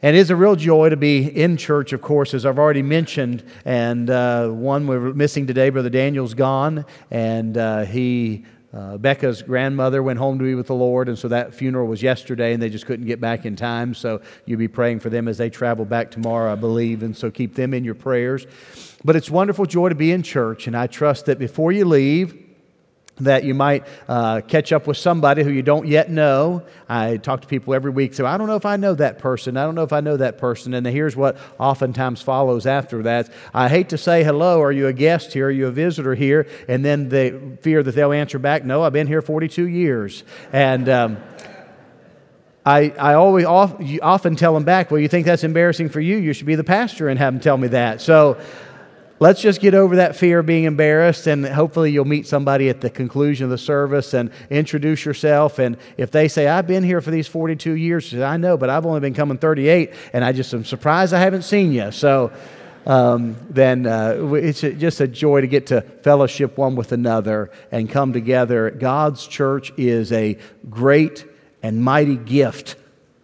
And it is a real joy to be in church, of course, as I've already mentioned. And one we're missing today, Brother Daniel's gone. And Becca's grandmother went home to be with the Lord. And so that funeral was yesterday, and they just couldn't get back in time. So you'll be praying for them as they travel back tomorrow, I believe. And so keep them in your prayers. But it's wonderful joy to be in church. And I trust that before you leave, that you might catch up with somebody who you don't yet know. I talk to people every week, so I don't know if I know that person. I don't know if I know that person. And here's what oftentimes follows after that. I hate to say hello, are you a guest here? Are you a visitor here? And then they fear that they'll answer back, no, I've been here 42 years. And I often tell them back, well, you think that's embarrassing for you? You should be the pastor and have them tell me that. So let's just get over that fear of being embarrassed, and hopefully you'll meet somebody at the conclusion of the service and introduce yourself. And if they say, I've been here for these 42 years, say, I know, but I've only been coming 38, and I just am surprised I haven't seen you. So then it's just a joy to get to fellowship one with another and come together. God's church is a great and mighty gift.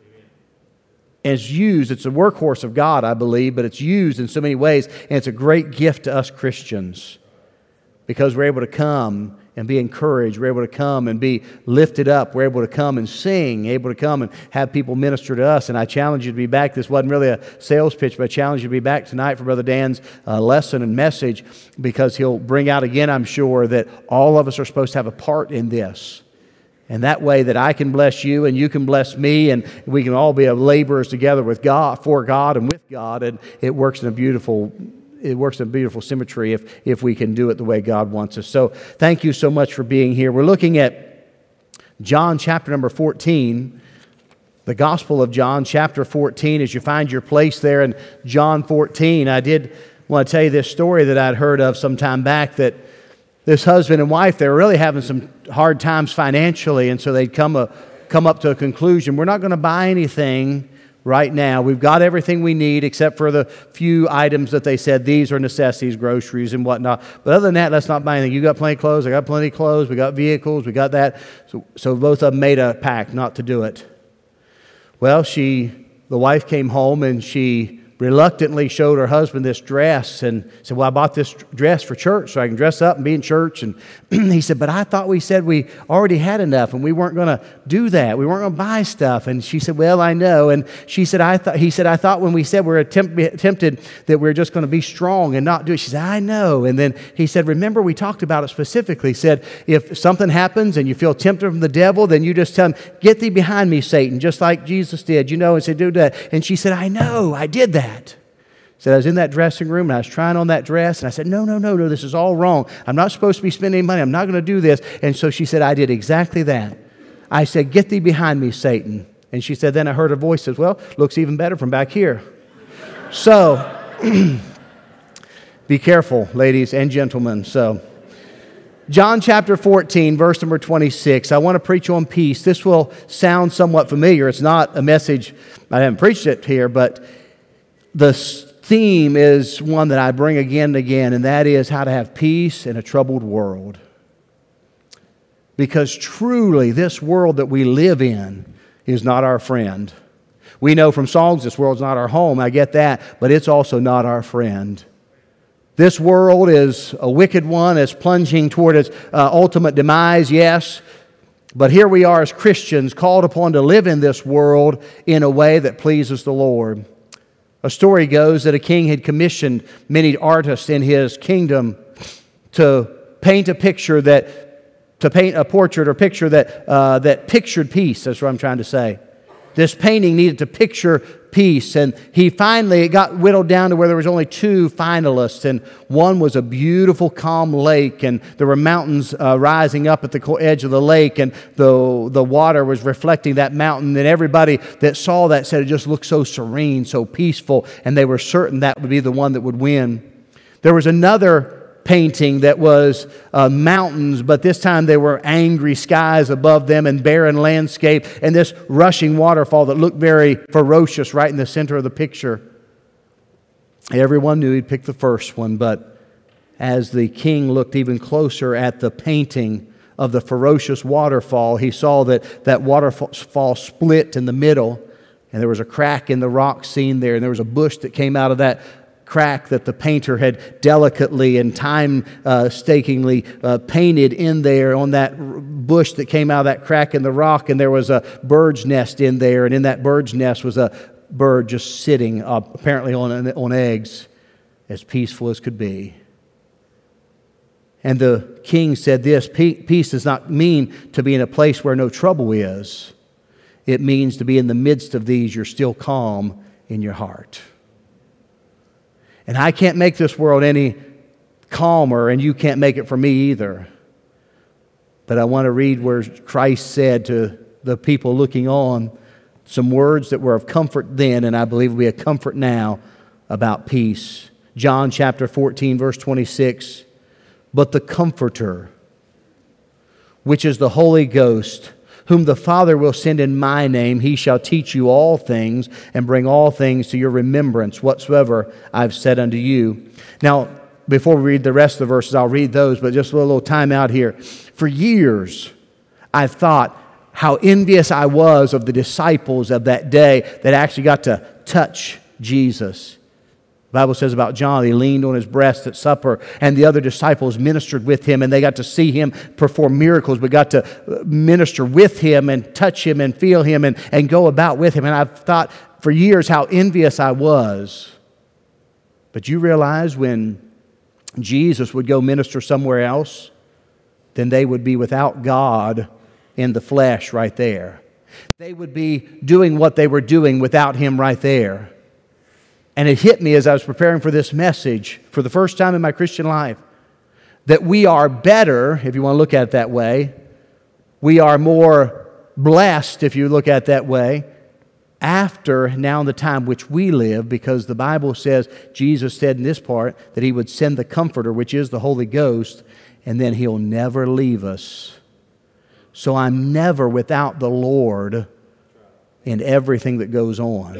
It's used, it's a workhorse of God, I believe, but it's used in so many ways, and it's a great gift to us Christians because we're able to come and be encouraged. We're able to come and be lifted up. We're able to come and sing, able to come and have people minister to us. And I challenge you to be back. This wasn't really a sales pitch, but I challenge you to be back tonight for Brother Dan's lesson and message, because he'll bring out again, I'm sure, that all of us are supposed to have a part in this. And that way that I can bless you and you can bless me, and we can all be laborers together with God, for God and with God, and it works in a beautiful symmetry if we can do it the way God wants us. So thank you so much for being here. We're looking at John chapter number 14, the Gospel of John chapter 14. As you find your place there in John 14, I did want to tell you this story that I'd heard of some time back, that this husband and wife, they were really having some hard times financially, and so they'd come up to a conclusion. We're not going to buy anything right now. We've got everything we need except for the few items that they said, these are necessities, groceries and whatnot. But other than that, let's not buy anything. You got plenty of clothes, I got plenty of clothes, we got vehicles, we got that. So both of them made a pact not to do it. Well, the wife came home and she reluctantly showed her husband this dress and said, well, I bought this dress for church so I can dress up and be in church. And he said, but I thought we said we already had enough and we weren't going to do that. We weren't going to buy stuff. And she said, well, I know. And she said, he said, I thought when we said we were tempted that we were just going to be strong and not do it. She said, I know. And then he said, remember, we talked about it specifically. He said, if something happens and you feel tempted from the devil, then you just tell him, get thee behind me, Satan, just like Jesus did, and said, do that. And she said, I know, I did that. Said, I was in that dressing room and I was trying on that dress, and I said, no, this is all wrong. I'm not supposed to be spending money. I'm not going to do this. And so she said, I did exactly that. I said, get thee behind me, Satan. And she said, then I heard a voice says, well, looks even better from back here. So, be careful, ladies and gentlemen. So, John chapter 14, verse number 26. I want to preach on peace. This will sound somewhat familiar. It's not a message, I haven't preached it here, but the theme is one that I bring again and again, and that is how to have peace in a troubled world. Because truly, this world that we live in is not our friend. We know from songs this world's not our home, I get that, but it's also not our friend. This world is a wicked one. It's plunging toward its ultimate demise, yes. But here we are as Christians, called upon to live in this world in a way that pleases the Lord. A story goes that a king had commissioned many artists in his kingdom to paint a portrait that pictured peace. That's what I'm trying to say. This painting needed to picture peace, and it got whittled down to where there was only two finalists, and one was a beautiful, calm lake, and there were mountains rising up at the edge of the lake, and the water was reflecting that mountain, and everybody that saw that said it just looked so serene, so peaceful, and they were certain that would be the one that would win. There was another painting that was mountains, but this time they were angry skies above them and barren landscape and this rushing waterfall that looked very ferocious right in the center of the picture. Everyone knew he'd picked the first one, but as the king looked even closer at the painting of the ferocious waterfall, he saw that waterfall split in the middle And there was a crack in the rock seen there, and there was a bush that came out of that crack that the painter had delicately and time-stakingly painted in there on that bush that came out of that crack in the rock, and there was a bird's nest in there, and in that bird's nest was a bird just sitting apparently on eggs, as peaceful as could be. And the king said this, peace does not mean to be in a place where no trouble is. It means to be in the midst of these, you're still calm in your heart. And I can't make this world any calmer, and you can't make it for me either. But I want to read where Christ said to the people looking on some words that were of comfort then, and I believe will be a comfort now about peace. John chapter 14, verse 26. But the Comforter, which is the Holy Ghost, whom the Father will send in my name, he shall teach you all things and bring all things to your remembrance, whatsoever I've said unto you. Now, before we read the rest of the verses, I'll read those, but just a little time out here. For years, I've thought how envious I was of the disciples of that day that actually got to touch Jesus. The Bible says about John, he leaned on his breast at supper, and the other disciples ministered with him, and they got to see him perform miracles, but got to minister with him and touch him and feel him and go about with him. And I've thought for years how envious I was. But you realize when Jesus would go minister somewhere else, then they would be without God in the flesh right there. They would be doing what they were doing without him right there. And it hit me as I was preparing for this message for the first time in my Christian life that we are better, if you want to look at it that way. We are more blessed, if you look at it that way, after now in the time which we live, because the Bible says, Jesus said in this part, that he would send the Comforter, which is the Holy Ghost, and then he'll never leave us. So I'm never without the Lord in everything that goes on.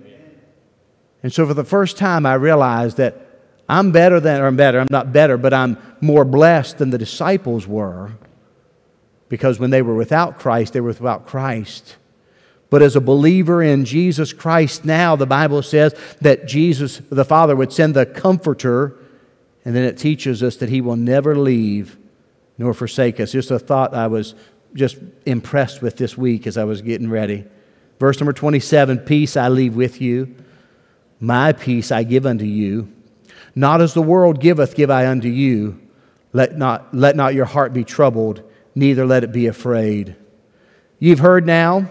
And so for the first time I realized that I'm not better, but I'm more blessed than the disciples were. Because when they were without Christ, they were without Christ. But as a believer in Jesus Christ now, the Bible says that Jesus, the Father, would send the Comforter, and then it teaches us that he will never leave nor forsake us. Just a thought I was just impressed with this week as I was getting ready. Verse number 27, peace I leave with you. My peace I give unto you. Not as the world giveth, give I unto you. Let not your heart be troubled, neither let it be afraid. You've heard how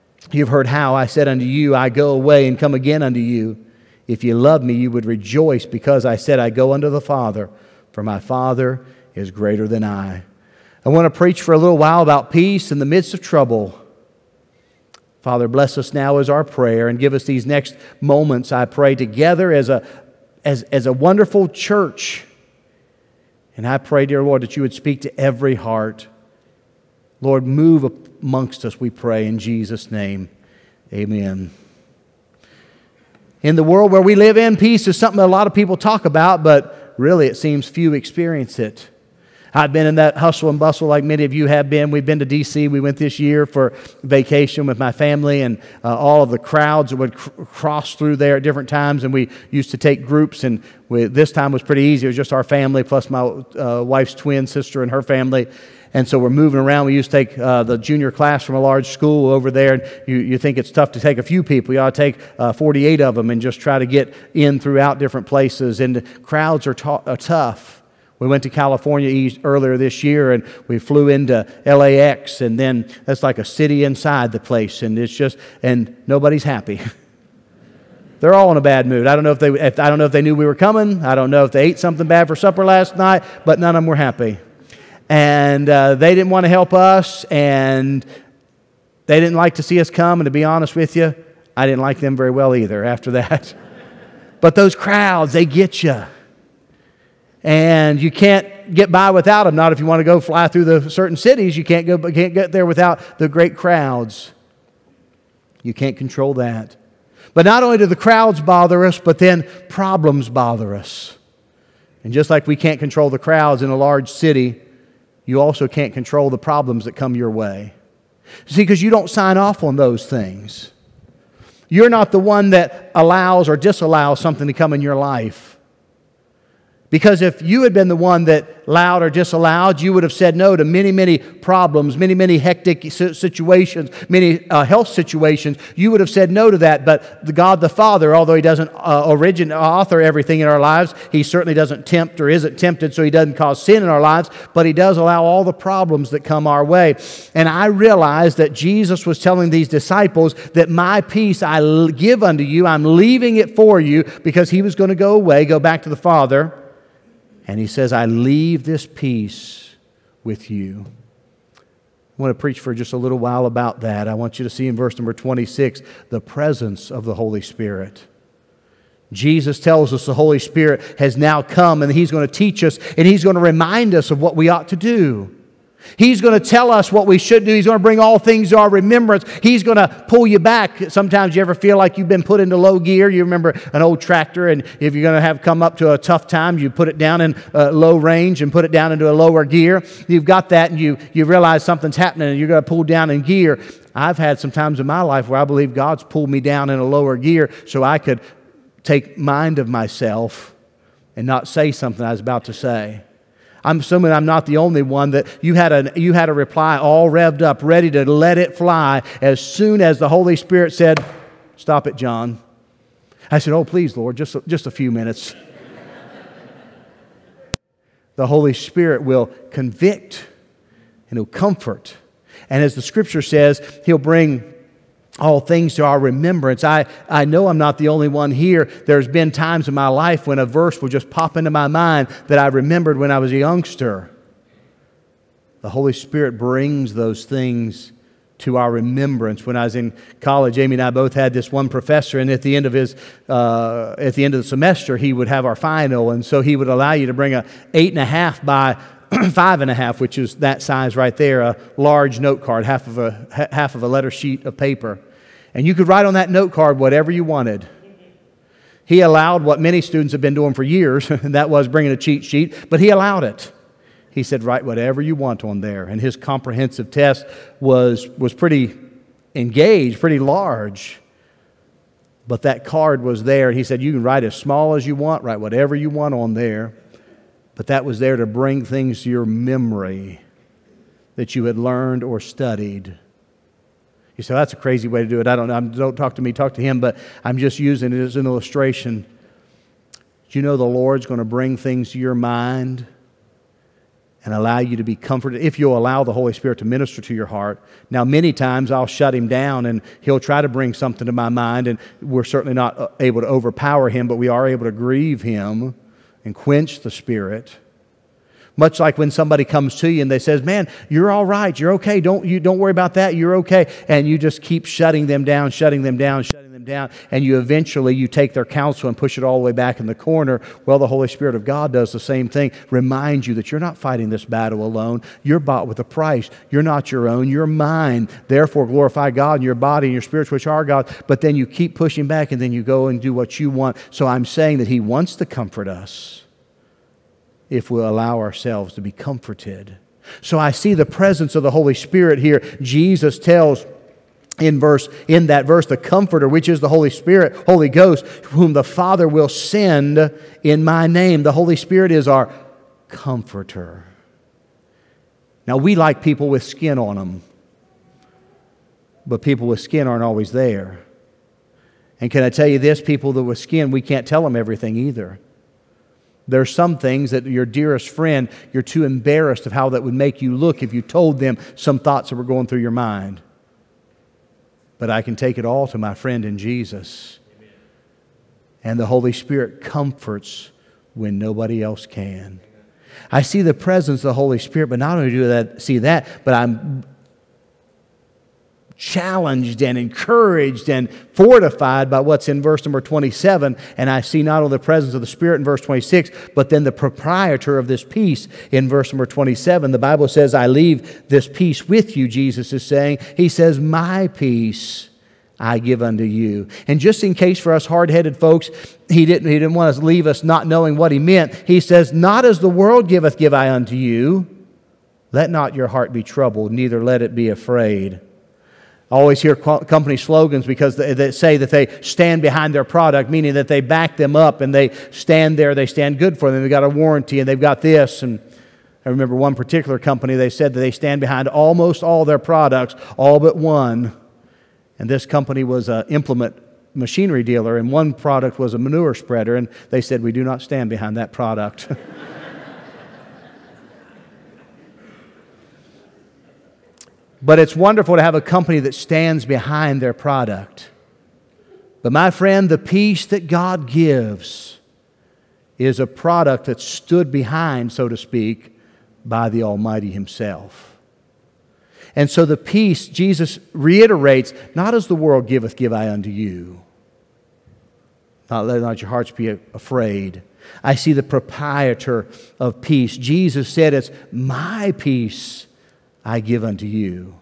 I said unto you, I go away and come again unto you. If you love me, you would rejoice, because I said I go unto the Father, for my Father is greater than I. I want to preach for a little while about peace in the midst of trouble. Father, bless us now as our prayer, and give us these next moments, I pray, together as a wonderful church. And I pray, dear Lord, that you would speak to every heart. Lord, move amongst us, we pray, in Jesus' name. Amen. In the world where we live in, peace is something that a lot of people talk about, but really it seems few experience it. I've been in that hustle and bustle like many of you have been. We've been to D.C. We went this year for vacation with my family, and all of the crowds that would cross through there at different times, and we used to take groups, and this time was pretty easy. It was just our family plus my wife's twin sister and her family. And so we're moving around. We used to take the junior class from a large school over there, and you think it's tough to take a few people. You ought to take 48 of them and just try to get in throughout different places. And the crowds are tough. We went to California earlier this year, and we flew into LAX, and then that's like a city inside the place, and and nobody's happy. They're all in a bad mood. I don't know if they knew we were coming. I don't know if they ate something bad for supper last night, but none of them were happy. And they didn't want to help us, and they didn't like to see us come. And to be honest with you, I didn't like them very well either after that. But those crowds, they get you. And you can't get by without them. Not if you want to go fly through the certain cities. You can't get there without the great crowds. You can't control that. But not only do the crowds bother us, but then problems bother us. And just like we can't control the crowds in a large city, you also can't control the problems that come your way. See, because you don't sign off on those things. You're not the one that allows or disallows something to come in your life. Because if you had been the one that allowed or disallowed, you would have said no to many, many problems, many, many hectic situations, many health situations. You would have said no to that. But the God the Father, although He doesn't author everything in our lives, He certainly doesn't tempt or isn't tempted, so He doesn't cause sin in our lives, but He does allow all the problems that come our way. And I realized that Jesus was telling these disciples that my peace I give unto you, I'm leaving it for you, because He was going to go away, go back to the Father. And He says, I leave this peace with you. I want to preach for just a little while about that. I want you to see in verse number 26, the presence of the Holy Spirit. Jesus tells us the Holy Spirit has now come, and He's going to teach us, and He's going to remind us of what we ought to do. He's going to tell us what we should do. He's going to bring all things to our remembrance. He's going to pull you back. Sometimes you ever feel like you've been put into low gear. You remember an old tractor, and if you're going to have come up to a tough time, you put it down in low range and put it down into a lower gear. You've got that, and you realize something's happening, and you're going to pull down in gear. I've had some times in my life where I believe God's pulled me down in a lower gear so I could take mind of myself and not say something I was about to say. I'm assuming I'm not the only one that you had a reply all revved up, ready to let it fly as soon as the Holy Spirit said, stop it, John. I said, oh, please, Lord, just a few minutes. The Holy Spirit will convict and He'll comfort. And as the Scripture says, He'll bring all things to our remembrance. I know I'm not the only one here. There's been times in my life when a verse will just pop into my mind that I remembered when I was a youngster. The Holy Spirit brings those things to our remembrance. When I was in college, Amy and I both had this one professor, and at the end of the semester, he would have our final, and so he would allow you to bring a 8.5 by 5.5, which is that size right there, a large note card, half of a letter sheet of paper. And you could write on that note card whatever you wanted. He allowed what many students have been doing for years, and that was bringing a cheat sheet, but he allowed it. He said, write whatever you want on there. And his comprehensive test was pretty engaged, pretty large. But that card was there, and he said, you can write as small as you want, write whatever you want on there. But that was there to bring things to your memory that you had learned or studied. You say, that's a crazy way to do it. I don't know. Don't talk to me, talk to him. But I'm just using it as an illustration. Do you know the Lord's going to bring things to your mind and allow you to be comforted if you'll allow the Holy Spirit to minister to your heart? Now, many times I'll shut Him down and He'll try to bring something to my mind, and we're certainly not able to overpower Him, but we are able to grieve Him and quench the Spirit. Much like when somebody comes to you and they says, man, you're all right, you're okay, don't worry about that, you're okay. And you just keep shutting them down, and you eventually take their counsel and push it all the way back in the corner. Well, the Holy Spirit of God does the same thing. Reminds you that you're not fighting this battle alone. You're bought with a price. You're not your own, you're mine. Therefore, glorify God in your body and your spirits, which are God. But then you keep pushing back, and then you go and do what you want. So I'm saying that He wants to comfort us if we'll allow ourselves to be comforted. So I see the presence of the Holy Spirit here. Jesus tells in that verse, the Comforter, which is the Holy Spirit, Holy Ghost, whom the Father will send in my name. The Holy Spirit is our Comforter. Now, we like people with skin on them, but people with skin aren't always there. And can I tell you this, people that with skin, we can't tell them everything either. There are some things that your dearest friend, you're too embarrassed of how that would make you look if you told them some thoughts that were going through your mind. But I can take it all to my friend in Jesus. Amen. And the Holy Spirit comforts when nobody else can. I see the presence of the Holy Spirit, but not only do I see that, but I'm challenged and encouraged and fortified by what's in verse number 27. And I see not only the presence of the Spirit in verse 26, but then the proprietor of this peace in verse number 27. The Bible says, I leave this peace with you, Jesus is saying. He says, my peace I give unto you. And just in case for us hard-headed folks, he didn't want to leave us not knowing what He meant. He says, not as the world giveth, give I unto you. Let not your heart be troubled, neither let it be afraid. I always hear company slogans because they say that they stand behind their product, meaning that they back them up and they stand there, they stand good for them. They've got a warranty and they've got this. And I remember one particular company, they said that they stand behind almost all their products, all but one. And this company was an implement machinery dealer, and one product was a manure spreader, and they said, we do not stand behind that product. But it's wonderful to have a company that stands behind their product. But my friend, the peace that God gives is a product that's stood behind, so to speak, by the Almighty Himself. And so the peace, Jesus reiterates, not as the world giveth, give I unto you. Let not your hearts be afraid. I see the proprietor of peace. Jesus said, it's my peace I give unto you.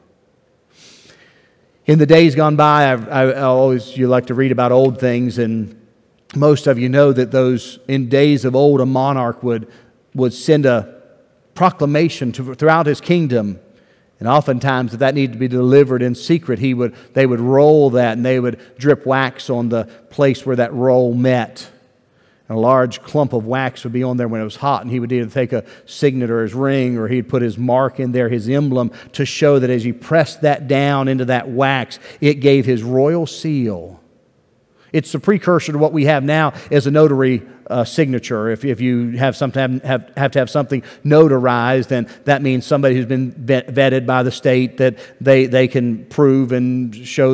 In the days gone by, you like to read about old things, and most of you know that in days of old, a monarch would send a proclamation throughout his kingdom, and oftentimes if that needed to be delivered in secret, they would roll that, and they would drip wax on the place where that roll met. A large clump of wax would be on there when it was hot, and he would either take a signet or his ring, or he'd put his mark in there, his emblem, to show that as he pressed that down into that wax, it gave his royal seal. It's the precursor to what we have now as a notary signature. If you have to have something notarized, then that means somebody who's been vetted by the state, that they can prove and show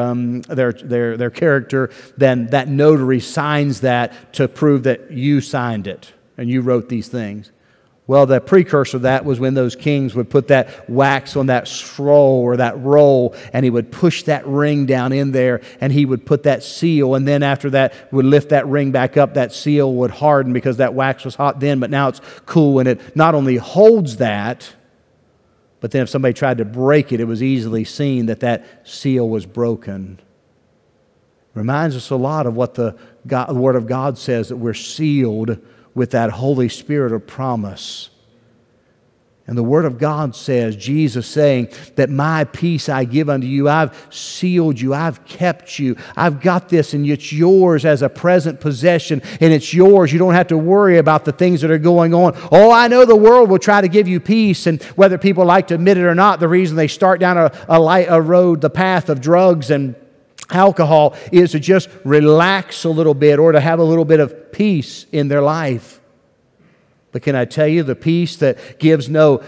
their character. Then that notary signs that to prove that you signed it and you wrote these things. Well, the precursor of that was when those kings would put that wax on that scroll or that roll, and he would push that ring down in there, and he would put that seal, and then after that would lift that ring back up. That seal would harden because that wax was hot then, but now it's cool, and it not only holds that, but then if somebody tried to break it, it was easily seen that that seal was broken. Reminds us a lot of what the Word of God says, that we're sealed with that Holy Spirit of promise. And the Word of God says, Jesus saying that my peace I give unto you. I've sealed you. I've kept you. I've got this, and it's yours as a present possession, and it's yours. You don't have to worry about the things that are going on. Oh, I know the world will try to give you peace, and whether people like to admit it or not, the reason they start down a road, the path of drugs and alcohol, is to just relax a little bit or to have a little bit of peace in their life. But can I tell you, the peace that gives no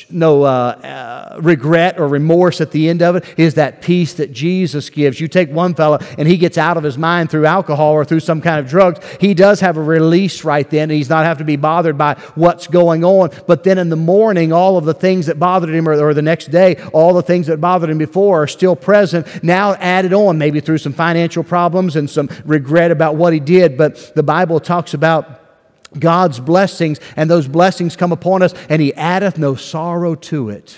regret or remorse at the end of it is that peace that Jesus gives. You take one fella and he gets out of his mind through alcohol or through some kind of drugs. He does have a release right then, and he's not have to be bothered by what's going on. But then in the morning, all of the things that bothered him, or the next day, all the things that bothered him before are still present, now added on, maybe through some financial problems and some regret about what he did. But the Bible talks about God's blessings, and those blessings come upon us, and He addeth no sorrow to it.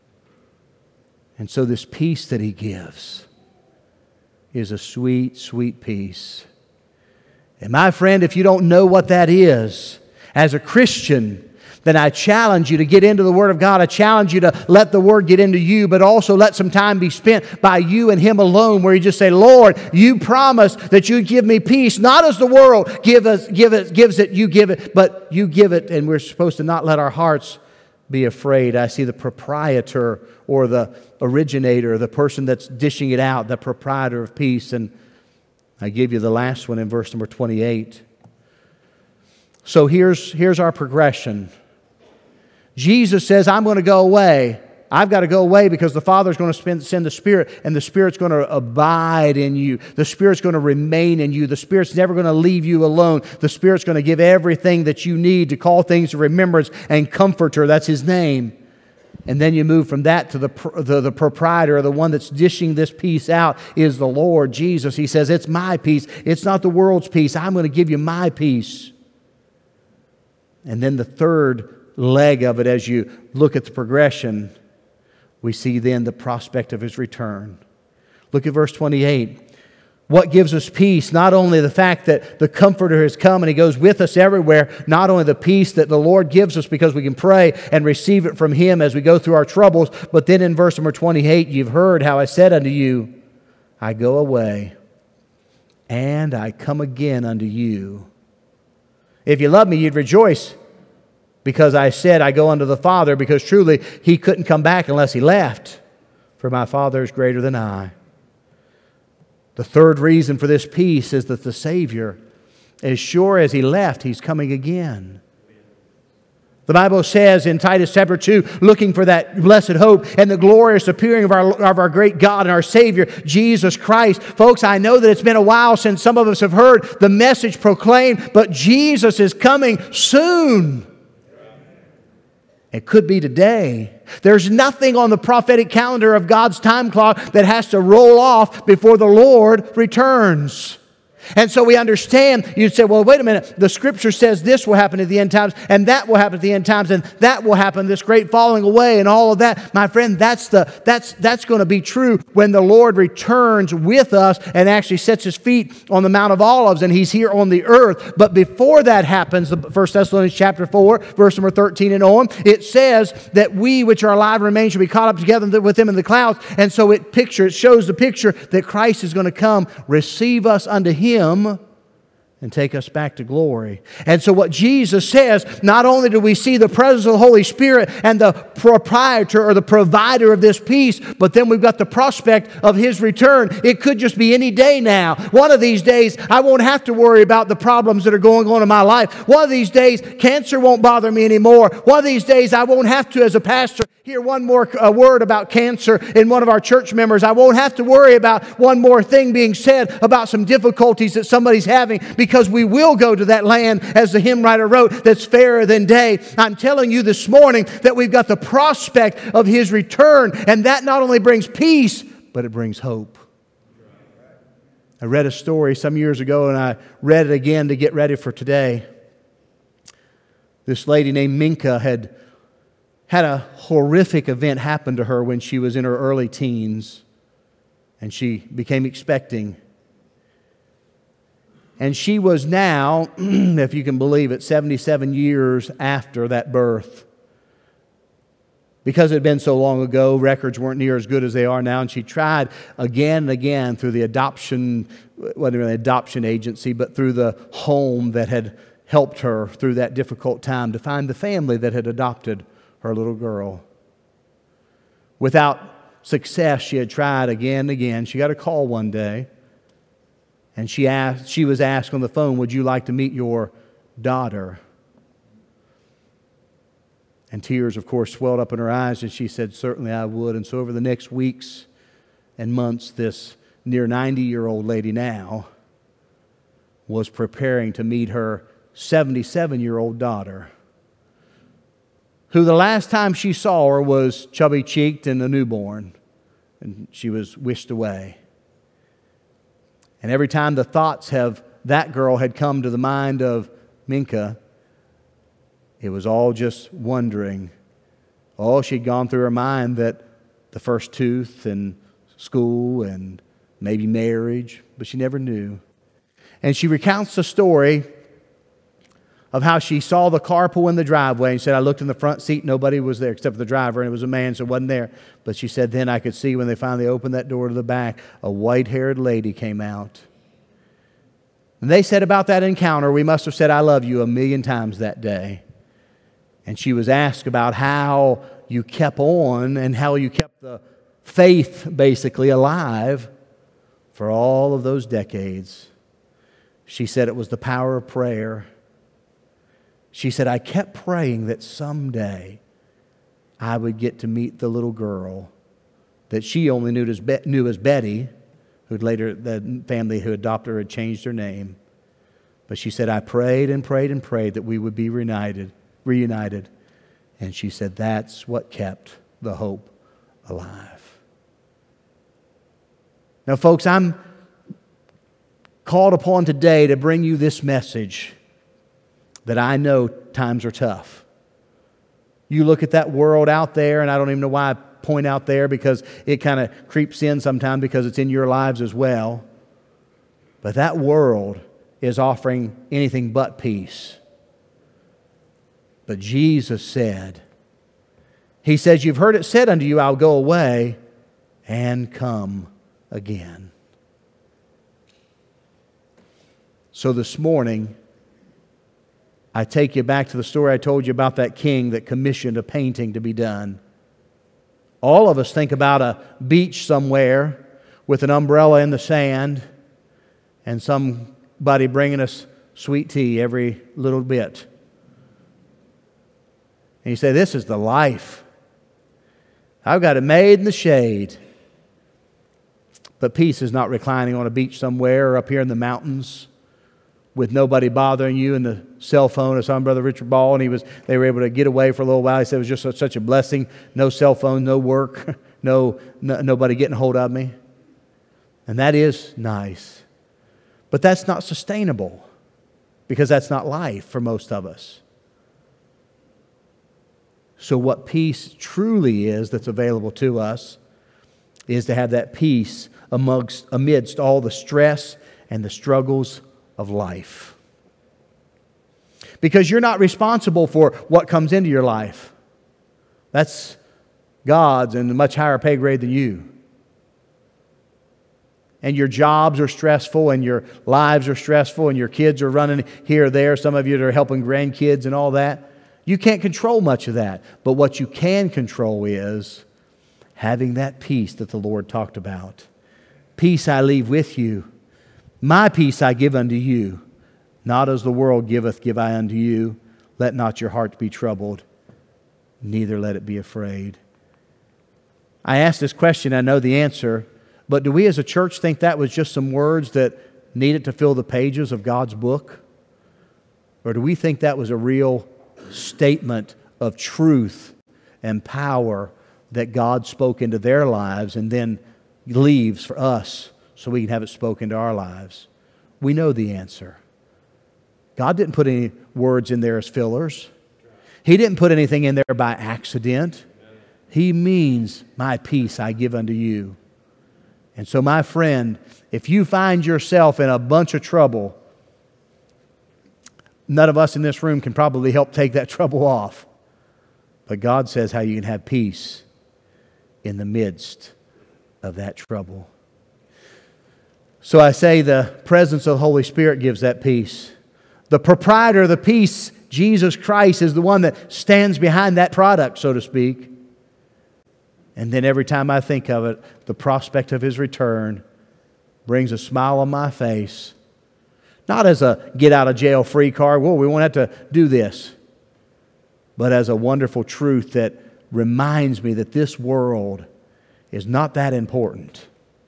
And so this peace that He gives is a sweet, sweet peace. And my friend, if you don't know what that is, as a Christian, then I challenge you to get into the Word of God. I challenge you to let the Word get into you, but also let some time be spent by you and Him alone, where you just say, Lord, you promised that you give me peace, not as the world gives it, you give it, but you give it, and we're supposed to not let our hearts be afraid. I see the proprietor or the originator, the person that's dishing it out, the proprietor of peace, and I give you the last one in verse number 28. So here's our progression. Jesus says, I'm going to go away. I've got to go away because the Father's going to send the Spirit, and the Spirit's going to abide in you. The Spirit's going to remain in you. The Spirit's never going to leave you alone. The Spirit's going to give everything that you need to call things to remembrance, and Comforter, that's His name. And then you move from that to the proprietor, the one that's dishing this peace out, is the Lord Jesus. He says, it's my peace. It's not the world's peace. I'm going to give you my peace. And then the third leg of it, as you look at the progression, we see then the prospect of His return. Look at verse 28. What gives us peace? Not only the fact that the Comforter has come and He goes with us everywhere, not only the peace that the Lord gives us because we can pray and receive it from Him as we go through our troubles, but then in verse number 28, you've heard how I said unto you, I go away, and I come again unto you. If you love me, you'd rejoice because I said I go unto the Father, because truly He couldn't come back unless He left, for my Father is greater than I. The third reason for this peace is that the Savior, as sure as He left, He's coming again. The Bible says in Titus chapter 2, looking for that blessed hope and the glorious appearing of our great God and our Savior, Jesus Christ. Folks, I know that it's been a while since some of us have heard the message proclaimed, but Jesus is coming soon. It could be today. There's nothing on the prophetic calendar of God's time clock that has to roll off before the Lord returns. And so we understand, you'd say, well, wait a minute, the Scripture says this will happen at the end times, and that will happen at the end times, and that will happen, this great falling away, and all of that. My friend, that's going to be true when the Lord returns with us and actually sets His feet on the Mount of Olives, and He's here on the earth. But before that happens, 1 Thessalonians chapter 4, verse number 13 and on, it says that we which are alive and remain shall be caught up together with Him in the clouds. And so it shows the picture that Christ is going to come, receive us unto Him, and take us back to glory. And so what Jesus says, not only do we see the presence of the Holy Spirit and the proprietor or the provider of this peace, but then we've got the prospect of His return. It could just be any day now. One of these days, I won't have to worry about the problems that are going on in my life. One of these days, cancer won't bother me anymore. One of these days, I won't have to, as a pastor, hear one more word about cancer in one of our church members. I won't have to worry about one more thing being said about some difficulties that somebody's having, because we will go to that land, as the hymn writer wrote, that's fairer than day. I'm telling you this morning that we've got the prospect of His return, and that not only brings peace, but it brings hope. I read a story some years ago, and I read it again to get ready for today. This lady named Minka had a horrific event happen to her when she was in her early teens, and she became expecting. And she was now, if you can believe it, 77 years after that birth. Because it had been so long ago, records weren't near as good as they are now, and she tried again and again through the adoption, wasn't really an adoption agency, but through the home that had helped her through that difficult time to find the family that had adopted her little girl. Without success, she had tried again and again. She got a call one day, and she was asked on the phone, would you like to meet your daughter? And tears, of course, swelled up in her eyes, and she said, certainly I would. And so over the next weeks and months, this near 90-year-old lady now was preparing to meet her 77-year-old daughter, who the last time she saw her was chubby-cheeked and a newborn, and she was whisked away. And every time the thoughts of that girl had come to the mind of Minka, it was all just wondering. Oh, she'd gone through her mind that the first tooth and school and maybe marriage, but she never knew. And she recounts the story of how she saw the car pull in the driveway and said, I looked in the front seat, nobody was there except for the driver, and it was a man, so it wasn't there. But she said, then I could see when they finally opened that door to the back, a white-haired lady came out. And they said about that encounter, we must have said, I love you 1,000,000 times that day. And she was asked about how you kept on and how you kept the faith basically alive for all of those decades. She said it was the power of prayer. She said, I kept praying that someday I would get to meet the little girl that she only knew as Betty, who'd later, the family who adopted her had changed her name. But she said, I prayed and prayed and prayed that we would be reunited. And she said, that's what kept the hope alive. Now, folks, I'm called upon today to bring you this message that I know times are tough. You look at that world out there, and I don't even know why I point out there, because it kind of creeps in sometimes because it's in your lives as well. But that world is offering anything but peace. But Jesus said, He says, you've heard it said unto you, I'll go away and come again. So this morning, I take you back to the story I told you about that king that commissioned a painting to be done. All of us think about a beach somewhere with an umbrella in the sand and somebody bringing us sweet tea every little bit. And you say, this is the life. I've got it made in the shade. But peace is not reclining on a beach somewhere or up here in the mountains with nobody bothering you and the cell phone. I saw Brother Richard Ball, and they were able to get away for a little while. He said it was just such a blessing. No cell phone, no work, nobody getting hold of me. And that is nice. But that's not sustainable, because that's not life for most of us. So what peace truly is that's available to us is to have that peace amidst all the stress and the struggles of life. Because you're not responsible for what comes into your life. That's God's and a much higher pay grade than you. And your jobs are stressful, and your lives are stressful, and your kids are running here or there. Some of you are helping grandkids and all that. You can't control much of that. But what you can control is having that peace that the Lord talked about. Peace I leave with you. My peace I give unto you. Not as the world giveth, give I unto you. Let not your heart be troubled, neither let it be afraid. I asked this question, I know the answer, but do we as a church think that was just some words that needed to fill the pages of God's book? Or do we think that was a real statement of truth and power that God spoke into their lives and then leaves for us so we can have it spoken into our lives? We know the answer. God didn't put any words in there as fillers. He didn't put anything in there by accident. He means, my peace I give unto you. And so, my friend, if you find yourself in a bunch of trouble, none of us in this room can probably help take that trouble off. But God says how you can have peace in the midst of that trouble. So I say the presence of the Holy Spirit gives that peace. The proprietor of the peace, Jesus Christ, is the one that stands behind that product, so to speak. And then every time I think of it, the prospect of His return brings a smile on my face. Not as a get-out-of-jail-free card, well, we won't have to do this. But as a wonderful truth that reminds me that this world is not that important.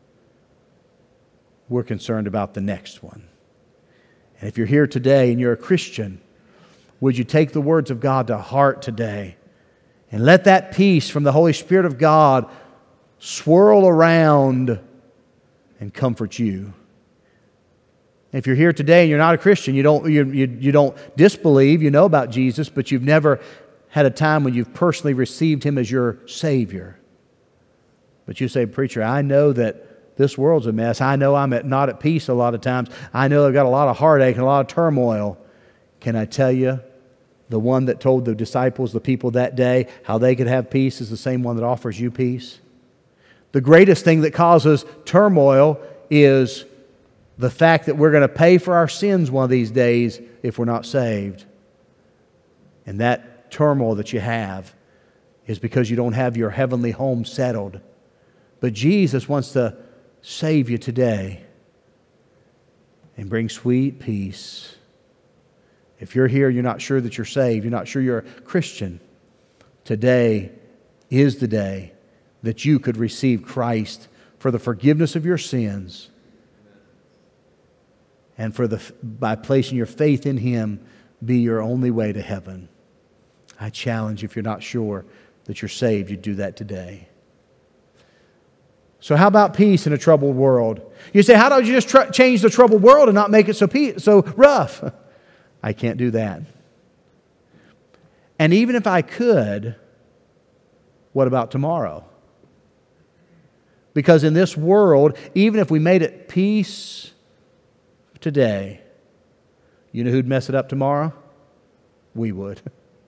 We're concerned about the next one. And if you're here today and you're a Christian, would you take the words of God to heart today? And let that peace from the Holy Spirit of God swirl around and comfort you. If you're here today and you're not a Christian, you don't disbelieve, you know about Jesus, but you've never had a time when you've personally received Him as your Savior. But you say, preacher, I know that this world's a mess. I know I'm not at peace a lot of times. I know I've got a lot of heartache and a lot of turmoil. Can I tell you, the one that told the disciples, the people that day, how they could have peace is the same one that offers you peace? The greatest thing that causes turmoil is the fact that we're going to pay for our sins one of these days if we're not saved. And that turmoil that you have is because you don't have your heavenly home settled. But Jesus wants to save you today and bring sweet peace. If you're here, you're not sure that you're saved, you're not sure you're a Christian, today is the day that you could receive Christ for the forgiveness of your sins and by placing your faith in Him be your only way to heaven. I challenge you, if you're not sure that you're saved, you do that today. So how about peace in a troubled world? You say, how do you just change the troubled world and not make it so rough? I can't do that. And even if I could, what about tomorrow? Because in this world, even if we made it peace today, you know who'd mess it up tomorrow? We would.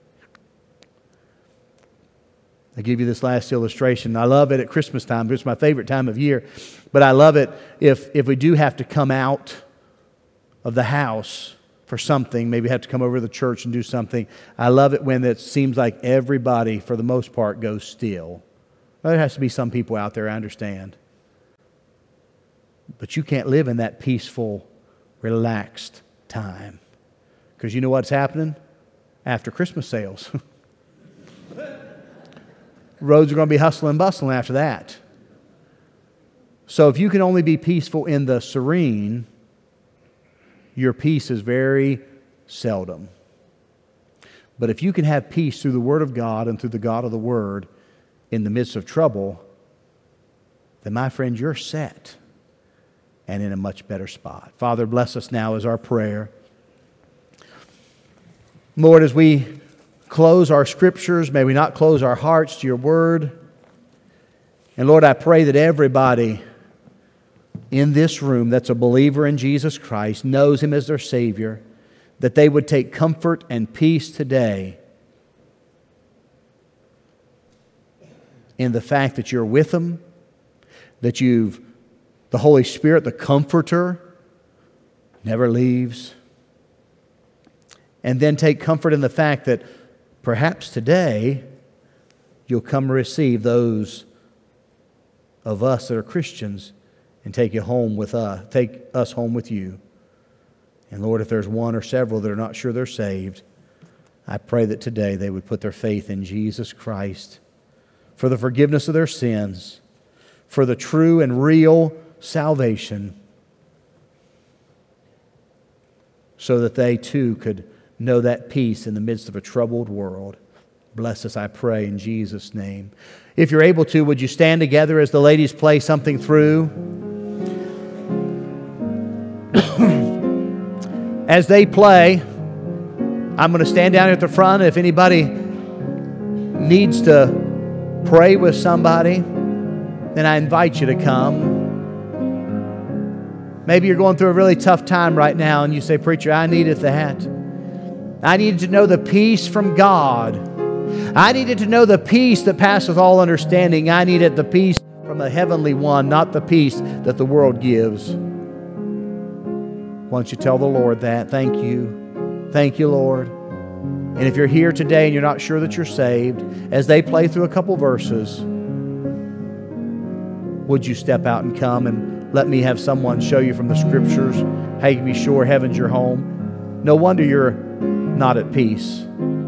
I give you this last illustration. I love it at Christmas time. It's my favorite time of year. But I love it if we do have to come out of the house for something, maybe have to come over to the church and do something. I love it when it seems like everybody, for the most part, goes still. Well, there has to be some people out there, I understand. But you can't live in that peaceful, relaxed time. Because you know what's happening? After Christmas sales. Roads are going to be hustling and bustling after that. So if you can only be peaceful in the serene, your peace is very seldom. But if you can have peace through the Word of God and through the God of the Word in the midst of trouble, then my friend, you're set and in a much better spot. Father, bless us now as our prayer. Lord, as we close our scriptures, may we not close our hearts to your word. And Lord, I pray that everybody in this room that's a believer in Jesus Christ, knows Him as their Savior, that they would take comfort and peace today in the fact that you're with them, that the Holy Spirit, the Comforter, never leaves. And then take comfort in the fact that perhaps today you'll come to receive those of us that are Christians and take us home with you. And Lord, if there's one or several that are not sure they're saved, I pray that today they would put their faith in Jesus Christ for the forgiveness of their sins, for the true and real salvation, so that they too could know that peace in the midst of a troubled world. Bless us, I pray, in Jesus' name. If you're able to, would you stand together as the ladies play something through? As they play, I'm going to stand down at the front. If anybody needs to pray with somebody, then I invite you to come. Maybe you're going through a really tough time right now and you say, "Preacher, I needed that. I needed to know the peace from God. I needed to know the peace that passeth all understanding. I needed the peace from the heavenly one, not the peace that the world gives." Why don't you tell the Lord that? Thank you. Thank you, Lord. And if you're here today and you're not sure that you're saved, as they play through a couple verses, would you step out and come and let me have someone show you from the Scriptures how you can be sure heaven's your home? No wonder you're not at peace.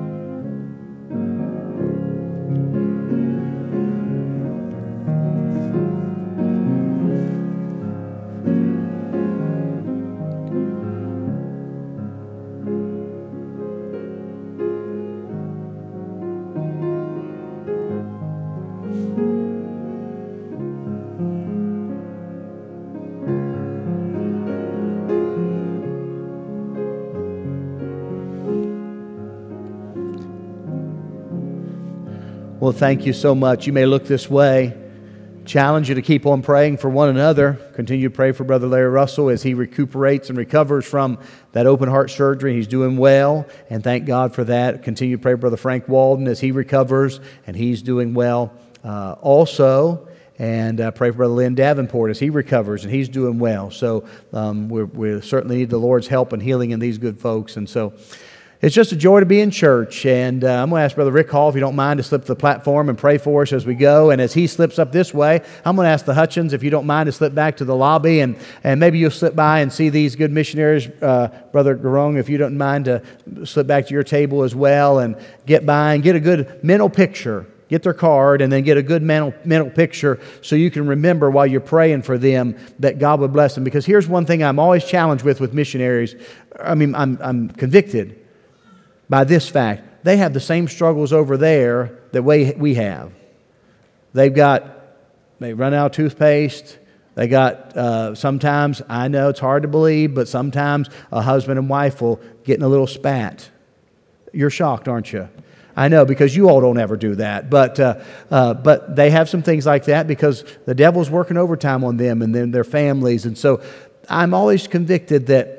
Well, thank you so much. You may look this way. Challenge you to keep on praying for one another. Continue to pray for Brother Larry Russell as he recuperates and recovers from that open heart surgery. He's doing well, and thank God for that. Continue to pray for Brother Frank Walden as he recovers, and he's doing well also. And pray for Brother Lynn Davenport as he recovers, and he's doing well. So we certainly need the Lord's help and healing in these good folks. And so it's just a joy to be in church, and I'm going to ask Brother Rick Hall, if you don't mind, to slip to the platform and pray for us as we go. And as he slips up this way, I'm going to ask the Hutchins, if you don't mind, to slip back to the lobby, and maybe you'll slip by and see these good missionaries. Brother Garong, if you don't mind, to slip back to your table as well and get by and get a good mental picture. Get their card and then get a good mental picture so you can remember while you're praying for them that God would bless them. Because here's one thing I'm always challenged with missionaries. I'm convicted by this fact. They have the same struggles over there that we have. They run out of toothpaste. They got, sometimes, I know it's hard to believe, but sometimes a husband and wife will get in a little spat. You're shocked, aren't you? I know, because you all don't ever do that. But they have some things like that because the devil's working overtime on them and then their families. And so I'm always convicted that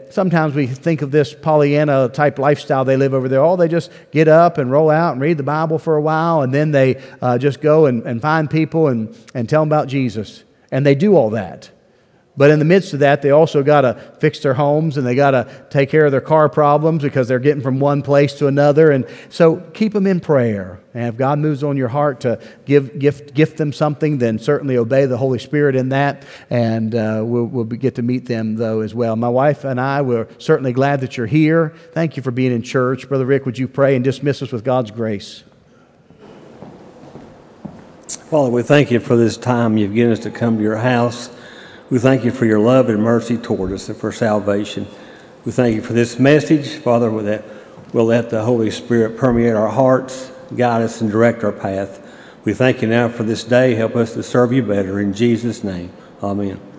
sometimes we think of this Pollyanna type lifestyle they live over there. Oh, they just get up and roll out and read the Bible for a while, and then they just go and find people and tell them about Jesus. And they do all that. But in the midst of that, they also got to fix their homes, and they got to take care of their car problems because they're getting from one place to another. And so keep them in prayer. And if God moves on your heart to gift them something, then certainly obey the Holy Spirit in that. And we'll get to meet them, though, as well. My wife and I, we're certainly glad that you're here. Thank you for being in church. Brother Rick, would you pray and dismiss us with God's grace? Father, we thank you for this time you've given us to come to your house. We thank you for your love and mercy toward us and for salvation. We thank you for this message, Father, that we'll let the Holy Spirit permeate our hearts, guide us, and direct our path. We thank you now for this day. Help us to serve you better. In Jesus' name, amen.